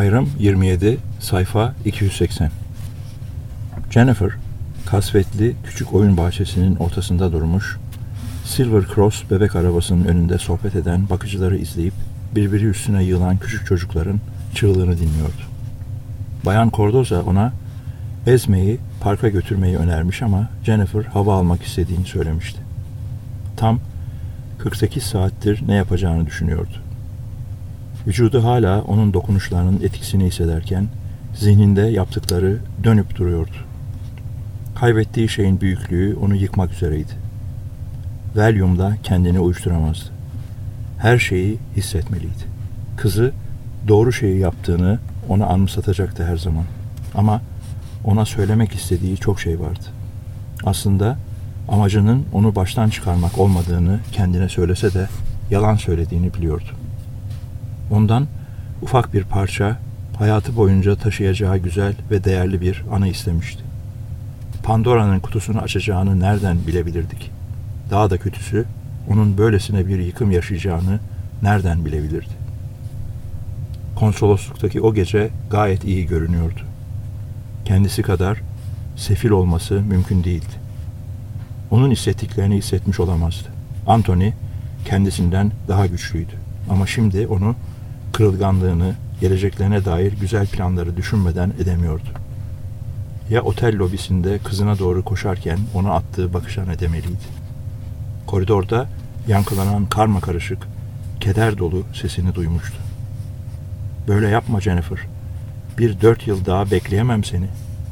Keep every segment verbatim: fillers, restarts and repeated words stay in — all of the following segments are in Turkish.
Ayrım yirmi yedi, sayfa iki yüz seksen. Jennifer, kasvetli küçük oyun bahçesinin ortasında durmuş, Silver Cross bebek arabasının önünde sohbet eden bakıcıları izleyip birbiri üstüne yığılan küçük çocukların çığlığını dinliyordu. Bayan Cordoza ona Esme'yi parka götürmeyi önermiş ama Jennifer hava almak istediğini söylemişti. Tam kırk sekiz saattir ne yapacağını düşünüyordu. Vücudu hala onun dokunuşlarının etkisini hissederken zihninde yaptıkları dönüp duruyordu. Kaybettiği şeyin büyüklüğü onu yıkmak üzereydi. Valium'da kendini uyuşturamazdı. Her şeyi hissetmeliydi. Kızı doğru şeyi yaptığını ona anımsatacaktı her zaman. Ama ona söylemek istediği çok şey vardı. Aslında amacının onu baştan çıkarmak olmadığını kendine söylese de yalan söylediğini biliyordu. Ondan ufak bir parça, hayatı boyunca taşıyacağı güzel ve değerli bir anı istemişti. Pandora'nın kutusunu açacağını nereden bilebilirdi ki? Daha da kötüsü, onun böylesine bir yıkım yaşayacağını nereden bilebilirdi? Konsolosluktaki o gece gayet iyi görünüyordu. Kendisi kadar sefil olması mümkün değildi. Onun hissettiklerini hissetmiş olamazdı. Anthony kendisinden daha güçlüydü. Ama şimdi onu kırılganlığını, geleceklerine dair güzel planları düşünmeden edemiyordu. Ya otel lobisinde kızına doğru koşarken ona attığı bakışa ne demeliydi? Koridorda yankılanan karmakarışık, keder dolu sesini duymuştu. Böyle yapma Jennifer. Bir dört yıl daha bekleyemem seni.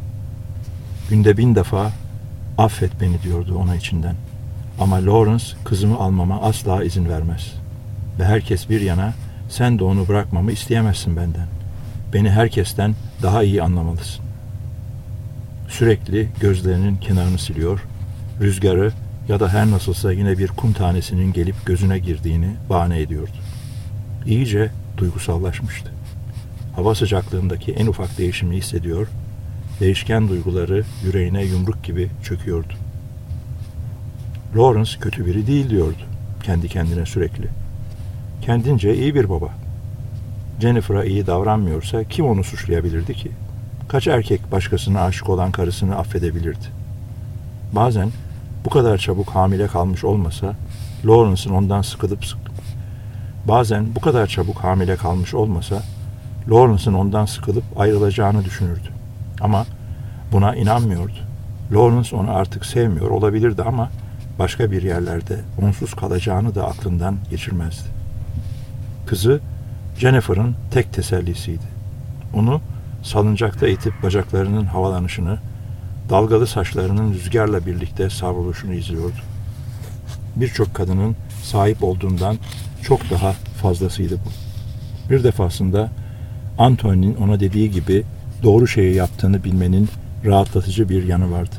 Günde bin defa affet beni diyordu ona içinden. Ama Lawrence kızımı almama asla izin vermez. Ve herkes bir yana sen de onu bırakmamı isteyemezsin benden. Beni herkesten daha iyi anlamalısın. Sürekli gözlerinin kenarını siliyor, rüzgarı ya da her nasılsa yine bir kum tanesinin gelip gözüne girdiğini bahane ediyordu. İyice duygusallaşmıştı. Hava sıcaklığındaki en ufak değişimi hissediyor, değişken duyguları yüreğine yumruk gibi çöküyordu. Lawrence kötü biri değil diyordu kendi kendine sürekli. Kendince iyi bir baba. Jennifer'a iyi davranmıyorsa kim onu suçlayabilirdi ki? Kaç erkek başkasına aşık olan karısını affedebilirdi? Bazen bu kadar çabuk hamile kalmış olmasa Lawrence'ın ondan sıkılıp sık Bazen bu kadar çabuk hamile kalmış olmasa Lawrence'ın ondan sıkılıp ayrılacağını düşünürdü. Ama buna inanmıyordu. Lawrence onu artık sevmiyor olabilirdi ama başka bir yerlerde onsuz kalacağını da aklından geçirmezdi. Kızı Jennifer'ın tek tesellisiydi. Onu salıncakta itip bacaklarının havalanışını, dalgalı saçlarının rüzgarla birlikte savruluşunu izliyordu. Birçok kadının sahip olduğundan çok daha fazlasıydı bu. Bir defasında Anthony'nin ona dediği gibi doğru şeyi yaptığını bilmenin rahatlatıcı bir yanı vardı.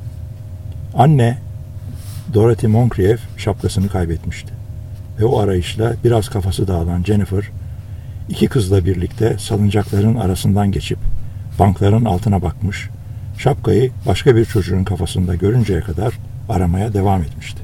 Anne, Dorothy Moncrief şapkasını kaybetmişti. Ve o arayışla biraz kafası dağılan Jennifer, iki kızla birlikte salıncakların arasından geçip bankların altına bakmış, şapkayı başka bir çocuğun kafasında görünceye kadar aramaya devam etmişti.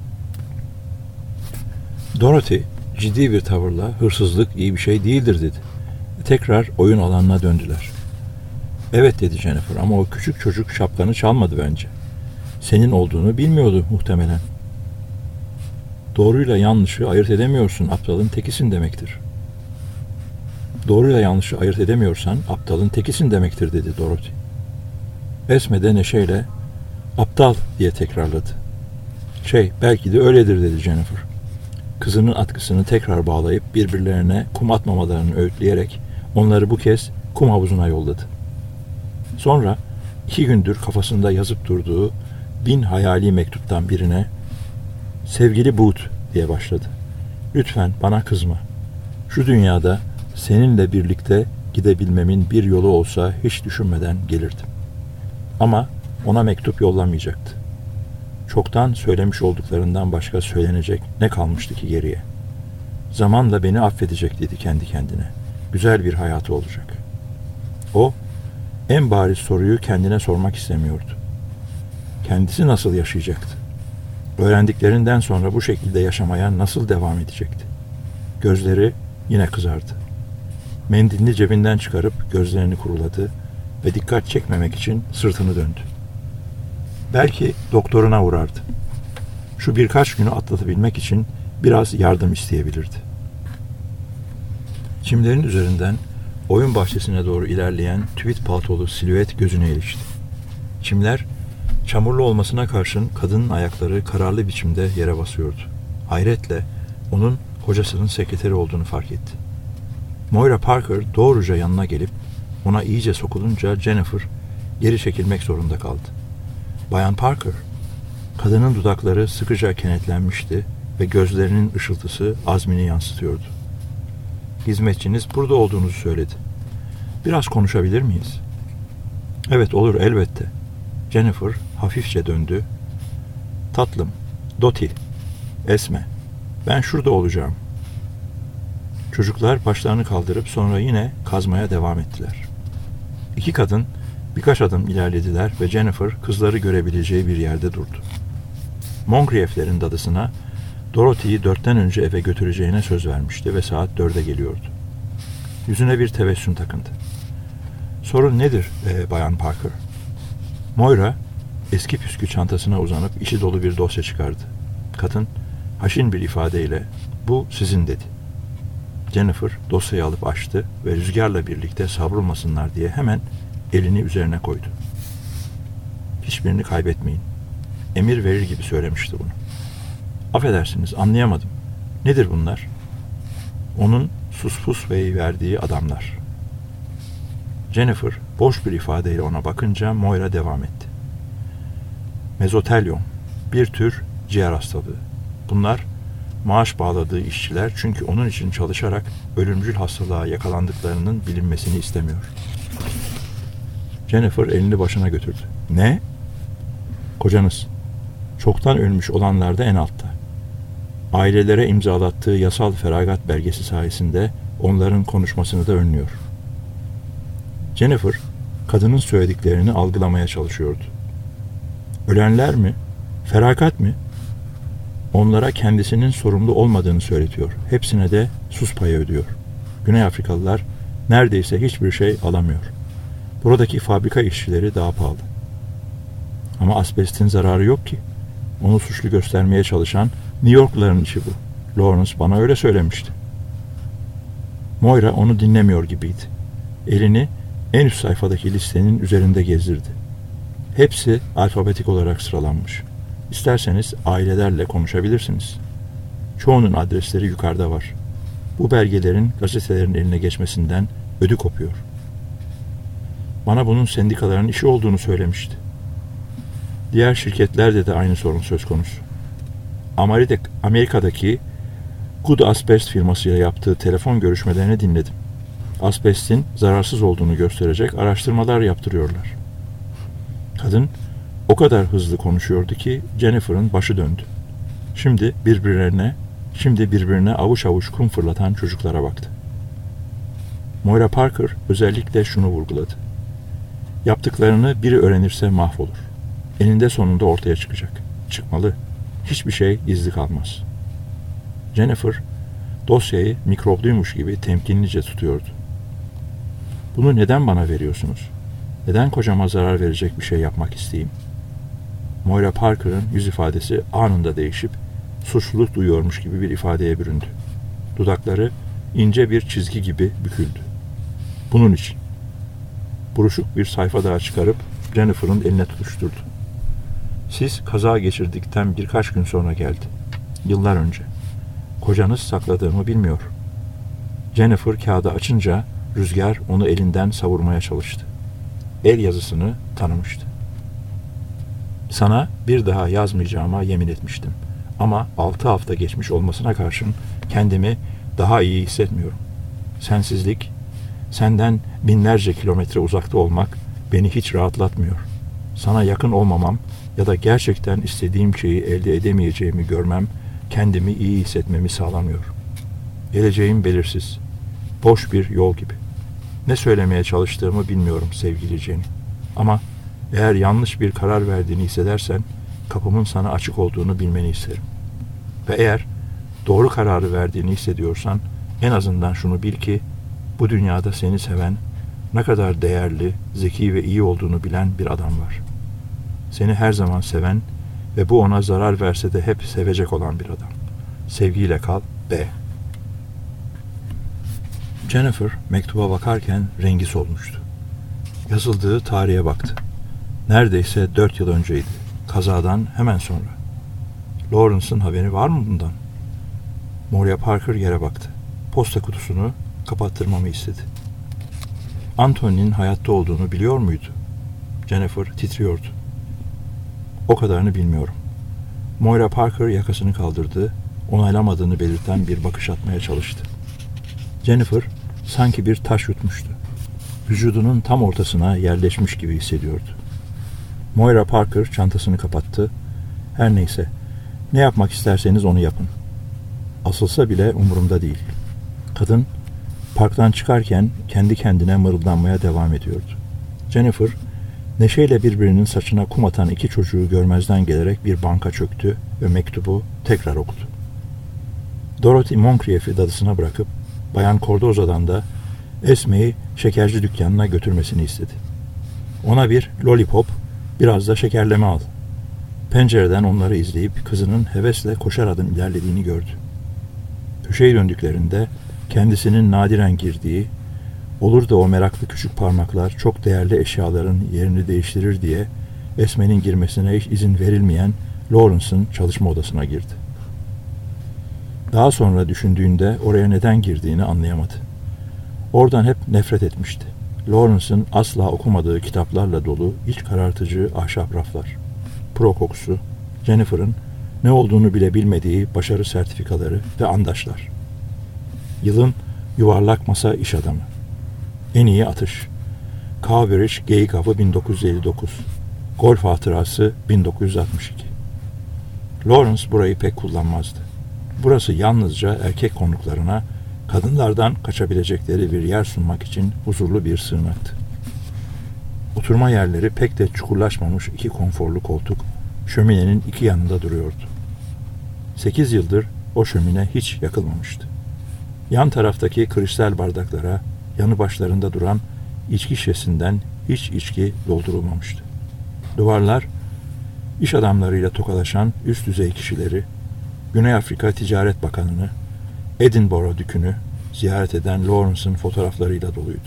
Dorothy ciddi bir tavırla hırsızlık iyi bir şey değildir dedi. Tekrar oyun alanına döndüler. Evet dedi Jennifer ama o küçük çocuk şapkanı çalmadı bence. Senin olduğunu bilmiyordu muhtemelen. Doğruyla yanlışı ayırt edemiyorsun, aptalın tekisin demektir. Doğruyla yanlışı ayırt edemiyorsan aptalın tekisin demektir dedi Dorothy. Esme de neşeyle aptal diye tekrarladı. Şey belki de öyledir dedi Jennifer. Kızının atkısını tekrar bağlayıp birbirlerine kum atmamalarını öğütleyerek onları bu kez kum havuzuna yolladı. Sonra iki gündür kafasında yazıp durduğu bin hayali mektuptan birine sevgili Booth diye başladı. Lütfen bana kızma. Şu dünyada seninle birlikte gidebilmemin bir yolu olsa hiç düşünmeden gelirdim. Ama ona mektup yollamayacaktı. Çoktan söylemiş olduklarından başka söylenecek ne kalmıştı ki geriye? Zamanla beni affedecek dedi kendi kendine. Güzel bir hayatı olacak. O, en bariz soruyu kendine sormak istemiyordu. Kendisi nasıl yaşayacaktı? Öğrendiklerinden sonra bu şekilde yaşamaya nasıl devam edecekti? Gözleri yine kızardı. Mendilini cebinden çıkarıp gözlerini kuruladı ve dikkat çekmemek için sırtını döndü. Belki doktoruna uğrardı. Şu birkaç günü atlatabilmek için biraz yardım isteyebilirdi. Çimlerin üzerinden oyun bahçesine doğru ilerleyen tweed paltolu silüet gözüne ilişti. Çimler, çamurlu olmasına karşın kadının ayakları kararlı biçimde yere basıyordu. Hayretle onun kocasının sekreteri olduğunu fark etti. Moira Parker doğruca yanına gelip ona iyice sokulunca Jennifer geri çekilmek zorunda kaldı. Bayan Parker, kadının dudakları sıkıca kenetlenmişti ve gözlerinin ışıltısı azmini yansıtıyordu. Hizmetçiniz burada olduğunuzu söyledi. Biraz konuşabilir miyiz? Evet, olur elbette. Jennifer hafifçe döndü. Tatlım, Dottie, Esme, ben şurada olacağım. Çocuklar başlarını kaldırıp sonra yine kazmaya devam ettiler. İki kadın birkaç adım ilerlediler ve Jennifer kızları görebileceği bir yerde durdu. Moncrief'lerin dadısına Dorothy'yi dörtten önce eve götüreceğine söz vermişti ve saat dörde geliyordu. Yüzüne bir tebessüm takındı. Sorun nedir e, Bayan Parker? Moira eski püskü çantasına uzanıp içi dolu bir dosya çıkardı. Kadın haşin bir ifadeyle bu sizin dedi. Jennifer dosyayı alıp açtı ve rüzgarla birlikte savrulmasınlar diye hemen elini üzerine koydu. Hiçbirini kaybetmeyin. Emir verir gibi söylemişti bunu. Affedersiniz, anlayamadım. Nedir bunlar? Onun Suspus Bey'i verdiği adamlar. Jennifer boş bir ifadeyle ona bakınca Moira devam etti. Mezotelyom, bir tür ciğer hastalığı. Bunlar maaş bağladığı işçiler çünkü onun için çalışarak ölümcül hastalığa yakalandıklarının bilinmesini istemiyor. Jennifer elini başına götürdü. Ne? Kocanız. Çoktan ölmüş olanlar da en altta. Ailelere imzalattığı yasal feragat belgesi sayesinde onların konuşmasını da önlüyor. Jennifer, kadının söylediklerini algılamaya çalışıyordu. Ölenler mi? Feragat mi? Onlara kendisinin sorumlu olmadığını söyletiyor. Hepsine de sus payı ödüyor. Güney Afrikalılar neredeyse hiçbir şey alamıyor. Buradaki fabrika işçileri daha pahalı. Ama asbestin zararı yok ki. Onu suçlu göstermeye çalışan New Yorkluların işi bu. Lawrence bana öyle söylemişti. Moira onu dinlemiyor gibiydi. Elini en üst sayfadaki listenin üzerinde gezdirdi. Hepsi alfabetik olarak sıralanmış. İsterseniz ailelerle konuşabilirsiniz. Çoğunun adresleri yukarıda var. Bu belgelerin gazetelerin eline geçmesinden ödü kopuyor. Bana bunun sendikaların işi olduğunu söylemişti. Diğer şirketlerde de aynı sorun söz konusu. Amerika'daki Good Asbest firmasıyla yaptığı telefon görüşmelerini dinledim. Asbestin zararsız olduğunu gösterecek araştırmalar yaptırıyorlar. Kadın o kadar hızlı konuşuyordu ki Jennifer'ın başı döndü. Şimdi birbirlerine, şimdi birbirine avuç avuç kum fırlatan çocuklara baktı. Moira Parker özellikle şunu vurguladı. Yaptıklarını biri öğrenirse mahvolur. Eninde sonunda ortaya çıkacak. Çıkmalı. Hiçbir şey gizli kalmaz. Jennifer dosyayı mikrobluymuş gibi temkinlice tutuyordu. Bunu neden bana veriyorsunuz? Neden kocama zarar verecek bir şey yapmak isteyeyim? Moira Parker'ın yüz ifadesi anında değişip suçluluk duyuyormuş gibi bir ifadeye büründü. Dudakları ince bir çizgi gibi büküldü. Bunun için. Buruşuk bir sayfa daha çıkarıp Jennifer'ın eline tutuşturdu. Siz kaza geçirdikten birkaç gün sonra geldi. Yıllar önce. Kocanız sakladığımı bilmiyor. Jennifer kağıdı açınca rüzgar onu elinden savurmaya çalıştı. El yazısını tanımıştı. Sana bir daha yazmayacağıma yemin etmiştim. Ama altı hafta geçmiş olmasına karşın kendimi daha iyi hissetmiyorum. Sensizlik, senden binlerce kilometre uzakta olmak beni hiç rahatlatmıyor. Sana yakın olmamam ya da gerçekten istediğim şeyi elde edemeyeceğimi görmem kendimi iyi hissetmemi sağlamıyor. Geleceğim belirsiz. Boş bir yol gibi. Ne söylemeye çalıştığımı bilmiyorum sevgili Jenny. Ama eğer yanlış bir karar verdiğini hissedersen kapımın sana açık olduğunu bilmeni isterim. Ve eğer doğru kararı verdiğini hissediyorsan en azından şunu bil ki Bu dünyada seni seven, ne kadar değerli, zeki ve iyi olduğunu bilen bir adam var. Seni her zaman seven ve bu ona zarar verse de hep sevecek olan bir adam. Sevgiyle kal, B. Jennifer mektuba bakarken rengi solmuştu. Yazıldığı tarihe baktı. Neredeyse dört yıl önceydi. Kazadan hemen sonra. Lawrence'ın haberi var mı bundan? Moria Parker yere baktı. Posta kutusunu kapattırmamı istedi. Anthony'nin hayatta olduğunu biliyor muydu? Jennifer titriyordu. O kadarını bilmiyorum. Moira Parker yakasını kaldırdı, onaylamadığını belirten bir bakış atmaya çalıştı. Jennifer sanki bir taş yutmuştu. Vücudunun tam ortasına yerleşmiş gibi hissediyordu. Moira Parker çantasını kapattı. Her neyse, ne yapmak isterseniz onu yapın. Asılsa bile umurumda değil. Kadın parktan çıkarken kendi kendine mırıldanmaya devam ediyordu. Jennifer neşeyle birbirinin saçına kum atan iki çocuğu görmezden gelerek bir banka çöktü ve mektubu tekrar okudu. Dorothy Moncrief'i dadısına bırakıp Bayan Cordoza'dan da Esme'yi şekerci dükkanına götürmesini istedi. Ona bir lollipop, biraz da şekerleme al. Pencereden onları izleyip kızının hevesle koşar adım ilerlediğini gördü. Köşeyi döndüklerinde kendisinin nadiren girdiği, olur da o meraklı küçük parmaklar çok değerli eşyaların yerini değiştirir diye Esme'nin girmesine hiç izin verilmeyen Lawrence'ın çalışma odasına girdi. Daha sonra düşündüğünde oraya neden girdiğini anlayamadı. Oradan hep nefret etmişti. Lawrence'ın asla okumadığı kitaplarla dolu iç karartıcı ahşap raflar, pro kokusu, Jennifer'ın ne olduğunu bile bilmediği başarı sertifikaları ve andaçlar. Yılın yuvarlak masa iş adamı. En iyi atış. Cowbridge Geyik Avı bin dokuz yüz elli dokuz. Golf hatırası bin dokuz yüz altmış iki. Lawrence burayı pek kullanmazdı. Burası yalnızca erkek konuklarına kadınlardan kaçabilecekleri bir yer sunmak için huzurlu bir sığınaktı. Oturma yerleri pek de çukurlaşmamış iki konforlu koltuk şöminenin iki yanında duruyordu. Sekiz yıldır o şömine hiç yakılmamıştı. Yan taraftaki kristal bardaklara yanı başlarında duran içki şişesinden hiç içki doldurulmamıştı. Duvarlar iş adamlarıyla tokalaşan üst düzey kişileri, Güney Afrika Ticaret Bakanı'nı, Edinburgh Dükü'nü ziyaret eden Lawrence'ın fotoğraflarıyla doluydu.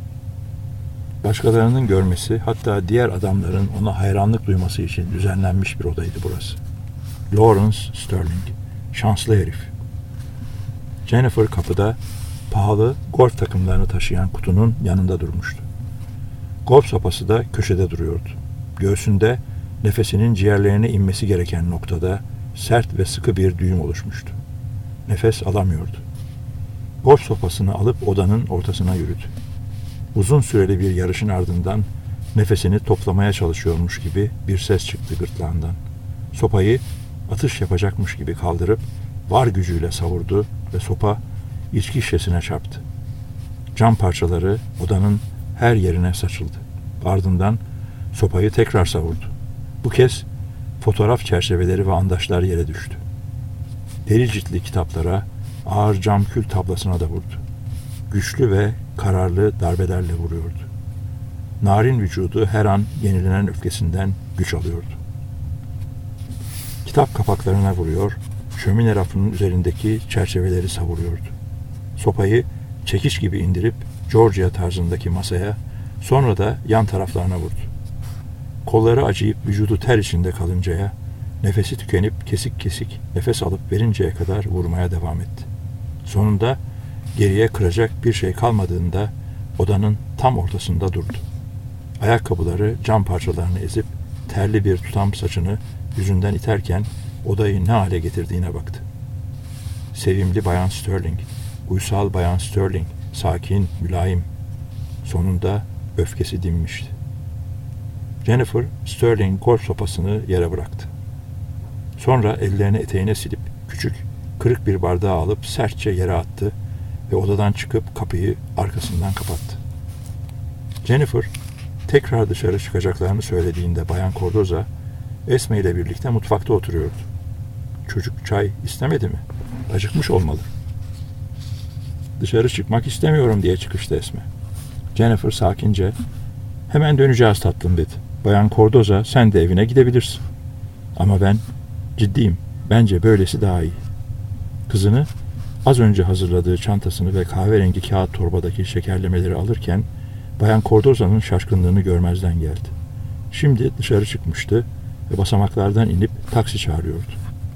Başkalarının görmesi, hatta diğer adamların ona hayranlık duyması için düzenlenmiş bir odaydı burası. Lawrence Sterling, şanslı herif. Jennifer kapıda pahalı golf takımlarını taşıyan kutunun yanında durmuştu. Golf sopası da köşede duruyordu. Göğsünde nefesinin ciğerlerine inmesi gereken noktada sert ve sıkı bir düğüm oluşmuştu. Nefes alamıyordu. Golf sopasını alıp odanın ortasına yürüdü. Uzun süreli bir yarışın ardından nefesini toplamaya çalışıyormuş gibi bir ses çıktı gırtlağından. Sopayı atış yapacakmış gibi kaldırıp var gücüyle savurdu ve sopa içki şişesine çarptı. Cam parçaları odanın her yerine saçıldı. Ardından sopayı tekrar savurdu. Bu kez fotoğraf çerçeveleri ve andaçlar yere düştü. Deri ciltli kitaplara, ağır cam kül tablasına da vurdu. Güçlü ve kararlı darbelerle vuruyordu. Narin vücudu her an yenilenen öfkesinden güç alıyordu. Kitap kapaklarına vuruyor, şömine rafının üzerindeki çerçeveleri savuruyordu. Sopayı çekiç gibi indirip Georgia tarzındaki masaya, sonra da yan taraflarına vurdu. Kolları acıyıp vücudu ter içinde kalıncaya, nefesi tükenip kesik kesik nefes alıp verinceye kadar vurmaya devam etti. Sonunda geriye kıracak bir şey kalmadığında odanın tam ortasında durdu. Ayakkabıları cam parçalarını ezip terli bir tutam saçını yüzünden iterken odayı ne hale getirdiğine baktı. Sevimli Bayan Sterling, uysal Bayan Sterling, sakin, mülayim. Sonunda öfkesi dinmişti. Jennifer, Sterling golf sopasını yere bıraktı. Sonra ellerini eteğine silip küçük, kırık bir bardağı alıp sertçe yere attı ve odadan çıkıp kapıyı arkasından kapattı. Jennifer, tekrar dışarı çıkacaklarını söylediğinde Bayan Cordoza, Esme ile birlikte mutfakta oturuyordu. Çocuk çay istemedi mi? Acıkmış olmalı. Dışarı çıkmak istemiyorum diye çıkıştı Esme. Jennifer sakince, hemen döneceğiz tatlım dedi. Bayan Cordoza, sen de evine gidebilirsin. Ama ben ciddiyim. Bence böylesi daha iyi. Kızını az önce hazırladığı çantasını ve kahverengi kağıt torbadaki şekerlemeleri alırken Bayan Cordoza'nın şaşkınlığını görmezden geldi. Şimdi dışarı çıkmıştı ve basamaklardan inip taksi çağırıyordu.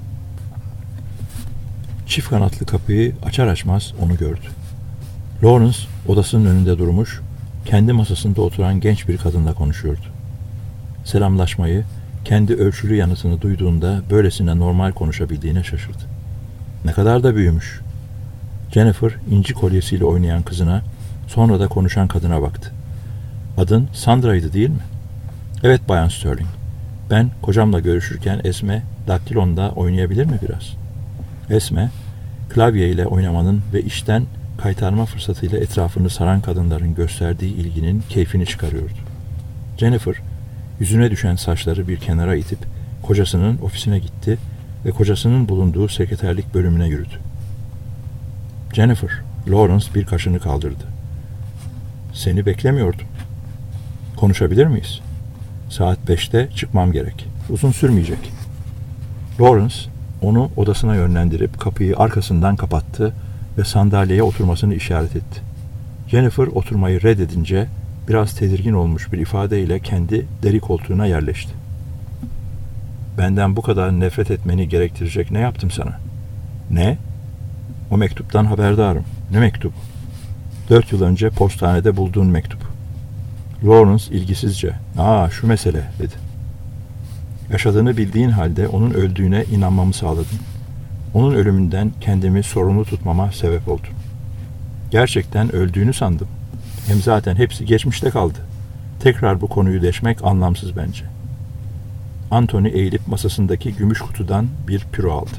Çift kanatlı kapıyı açar açmaz onu gördü. Lawrence odasının önünde durmuş, kendi masasında oturan genç bir kadınla konuşuyordu. Selamlaşmayı, kendi ölçülü yanıtını duyduğunda böylesine normal konuşabildiğine şaşırdı. Ne kadar da büyümüş. Jennifer inci kolyesiyle oynayan kızına, sonra da konuşan kadına baktı. Adın Sandra'ydı değil mi? Evet Bayan Sterling. Ben kocamla görüşürken Esme daktilonda oynayabilir mi biraz? Esme, klavye ile oynamanın ve işten kaytarma fırsatıyla etrafını saran kadınların gösterdiği ilginin keyfini çıkarıyordu. Jennifer, yüzüne düşen saçları bir kenara itip kocasının ofisine gitti ve kocasının bulunduğu sekreterlik bölümüne yürüdü. Jennifer, Lawrence bir kaşını kaldırdı. Seni beklemiyordum. Konuşabilir miyiz? Saat beşte çıkmam gerek. Uzun sürmeyecek. Lawrence onu odasına yönlendirip kapıyı arkasından kapattı ve sandalyeye oturmasını işaret etti. Jennifer oturmayı reddedince biraz tedirgin olmuş bir ifadeyle kendi deri koltuğuna yerleşti. Benden bu kadar nefret etmeni gerektirecek ne yaptım sana? Ne? O mektuptan haberdarım. Ne mektubu? Dört yıl önce postanede bulduğun mektup. Lawrence ilgisizce, ''Aa şu mesele'' dedi. Yaşadığını bildiğin halde onun öldüğüne inanmamı sağladın. Onun ölümünden kendimi sorumlu tutmama sebep oldun. Gerçekten öldüğünü sandım. Hem zaten hepsi geçmişte kaldı. Tekrar bu konuyu deşmek anlamsız bence. Anthony eğilip masasındaki gümüş kutudan bir püro aldı.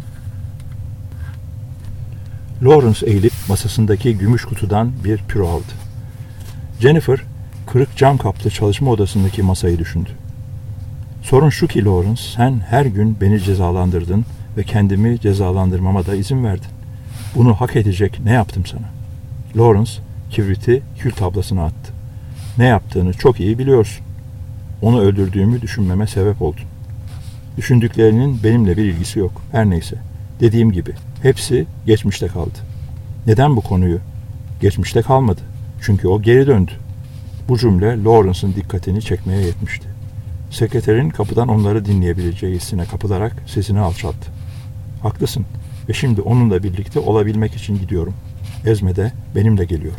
Lawrence eğilip masasındaki gümüş kutudan bir püro aldı. Jennifer, kırık cam kaplı çalışma odasındaki masayı düşündü. Sorun şu ki Lawrence, sen her gün beni cezalandırdın ve kendimi cezalandırmama da izin verdin. Bunu hak edecek ne yaptım sana? Lawrence, kibriti kül tablasına attı. Ne yaptığını çok iyi biliyorsun. Onu öldürdüğümü düşünmeme sebep oldun. Düşündüklerinin benimle bir ilgisi yok. Her neyse. Dediğim gibi, hepsi geçmişte kaldı. Neden bu konuyu? Geçmişte kalmadı. Çünkü o geri döndü. Bu cümle Lawrence'ın dikkatini çekmeye yetmişti. Sekreterin kapıdan onları dinleyebileceği hissine kapılarak sesini alçalttı. Haklısın ve şimdi onunla birlikte olabilmek için gidiyorum. Esme de benimle geliyor.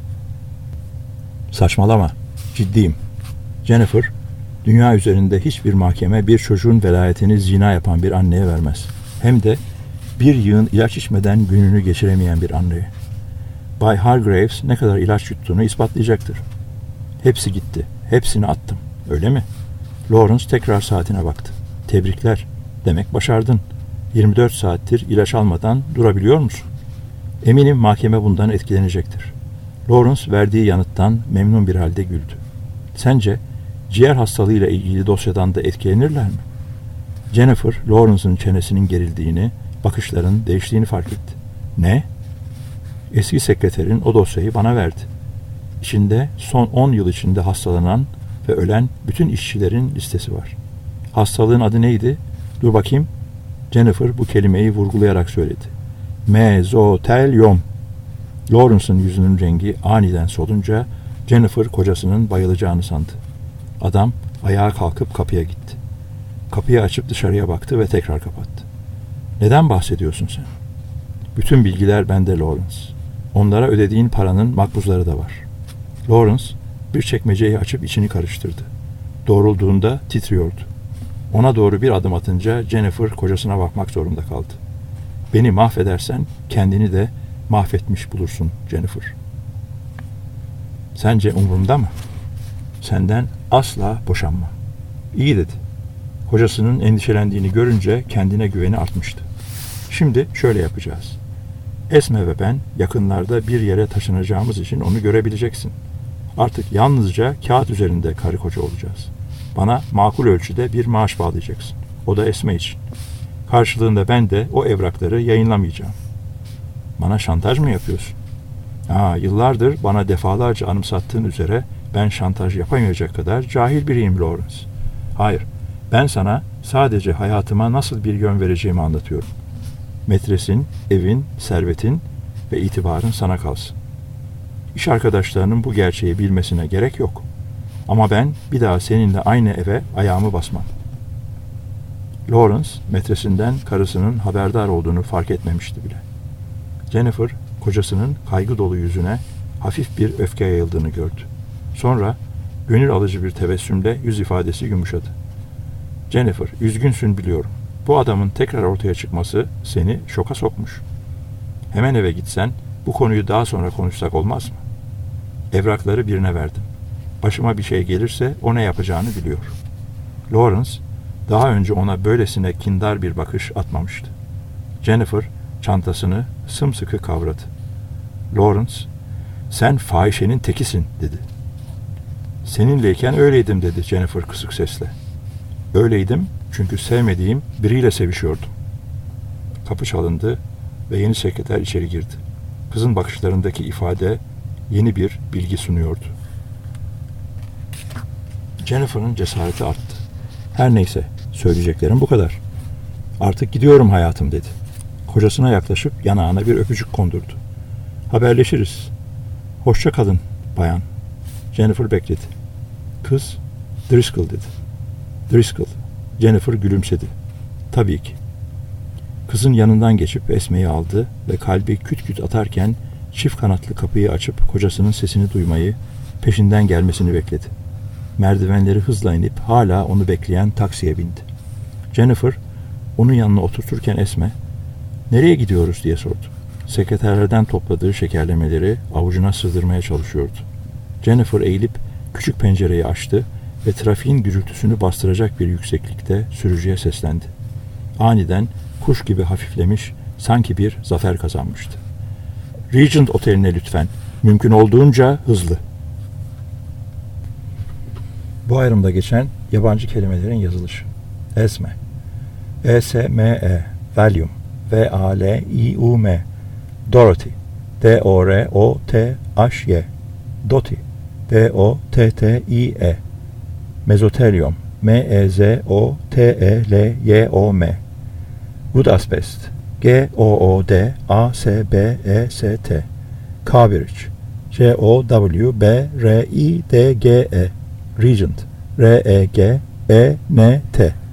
Saçmalama. Ciddiyim. Jennifer, dünya üzerinde hiçbir mahkeme bir çocuğun velayetini zina yapan bir anneye vermez. Hem de bir yığın ilaç içmeden gününü geçiremeyen bir anneye. Bay Hargraves ne kadar ilaç yuttuğunu ispatlayacaktır. Hepsi gitti. Hepsini attım. Öyle mi? Lawrence tekrar saatine baktı. Tebrikler. Demek başardın. yirmi dört saattir ilaç almadan durabiliyor musun? Eminim mahkeme bundan etkilenecektir. Lawrence verdiği yanıttan memnun bir halde güldü. Sence ciğer hastalığıyla ilgili dosyadan da etkilenirler mi? Jennifer, Lawrence'ın çenesinin gerildiğini, bakışların değiştiğini fark etti. Ne? Eski sekreterin o dosyayı bana verdi. İçinde son on yıl içinde hastalanan ve ölen bütün işçilerin listesi var. Hastalığın adı neydi? Dur bakayım. Jennifer bu kelimeyi vurgulayarak söyledi. Mezotelyom. Lawrence'ın yüzünün rengi aniden solunca Jennifer kocasının bayılacağını sandı. Adam ayağa kalkıp kapıya gitti. Kapıyı açıp dışarıya baktı ve tekrar kapattı. Neden bahsediyorsun sen? Bütün bilgiler bende Lawrence. Onlara ödediğin paranın makbuzları da var. Lawrence bir çekmeceyi açıp içini karıştırdı. Doğrulduğunda titriyordu. Ona doğru bir adım atınca Jennifer kocasına bakmak zorunda kaldı. Beni mahvedersen kendini de mahvetmiş bulursun Jennifer. Sence umurumda mı? Senden asla boşanmam. İyi dedi. Kocasının endişelendiğini görünce kendine güveni artmıştı. Şimdi şöyle yapacağız. Esme ve ben yakınlarda bir yere taşınacağımız için onu görebileceksin. Artık yalnızca kağıt üzerinde karı koca olacağız. Bana makul ölçüde bir maaş bağlayacaksın. O da Esme için. Karşılığında ben de o evrakları yayınlamayacağım. Bana şantaj mı yapıyorsun? Aa, yıllardır bana defalarca anımsattığın üzere ben şantaj yapamayacak kadar cahil biriyim Lawrence. Hayır, ben sana sadece hayatıma nasıl bir yön vereceğimi anlatıyorum. Metresin, evin, servetin ve itibarın sana kalsın. İş arkadaşlarının bu gerçeği bilmesine gerek yok. Ama ben bir daha seninle aynı eve ayağımı basmam. Lawrence, metresinden karısının haberdar olduğunu fark etmemişti bile. Jennifer, kocasının kaygı dolu yüzüne hafif bir öfke yayıldığını gördü. Sonra gönül alıcı bir tebessümle yüz ifadesi yumuşadı. Jennifer, üzgünsün biliyorum. Bu adamın tekrar ortaya çıkması seni şoka sokmuş. Hemen eve gitsen bu konuyu daha sonra konuşsak olmaz mı? Evrakları birine verdim. Başıma bir şey gelirse o ne yapacağını biliyor. Lawrence, daha önce ona böylesine kindar bir bakış atmamıştı. Jennifer, çantasını sımsıkı kavradı. Lawrence, sen fahişenin tekisin dedi. Seninleyken öyleydim dedi Jennifer kısık sesle. Öyleydim çünkü sevmediğim biriyle sevişiyordum. Kapı çalındı ve yeni sekreter içeri girdi. Kızın bakışlarındaki ifade yeni bir bilgi sunuyordu. Jennifer'ın cesareti arttı. Her neyse, söyleyeceklerim bu kadar. Artık gidiyorum hayatım dedi. Kocasına yaklaşıp yanağına bir öpücük kondurdu. Haberleşiriz. Hoşça kalın bayan. Jennifer bekledi. Kız, Driscoll dedi. Driscoll. Jennifer gülümsedi. Tabii ki. Kızın yanından geçip Esme'yi aldı ve kalbi küt küt atarken çift kanatlı kapıyı açıp kocasının sesini duymayı, peşinden gelmesini bekledi. Merdivenleri hızla inip hala onu bekleyen taksiye bindi. Jennifer, onun yanına oturturken Esme, "Nereye gidiyoruz?" diye sordu. Sekreterlerden topladığı şekerlemeleri avucuna sığdırmaya çalışıyordu. Jennifer eğilip küçük pencereyi açtı ve trafiğin gürültüsünü bastıracak bir yükseklikte sürücüye seslendi. Aniden kuş gibi hafiflemiş, sanki bir zafer kazanmıştı. "Regent Oteli'ne lütfen. Mümkün olduğunca hızlı." Bu ayrımda geçen yabancı kelimelerin yazılışı. Esme. E S M E. Valium. V A L I U M. Dorothy. D O R O T H Y. Doti. D O T T I E. Mezotelium. M E Z O T E L Y O M. Wood asbest. G O O D A S B E S T. Cambridge. C O W B R I D G E. Regent. R E G E N T.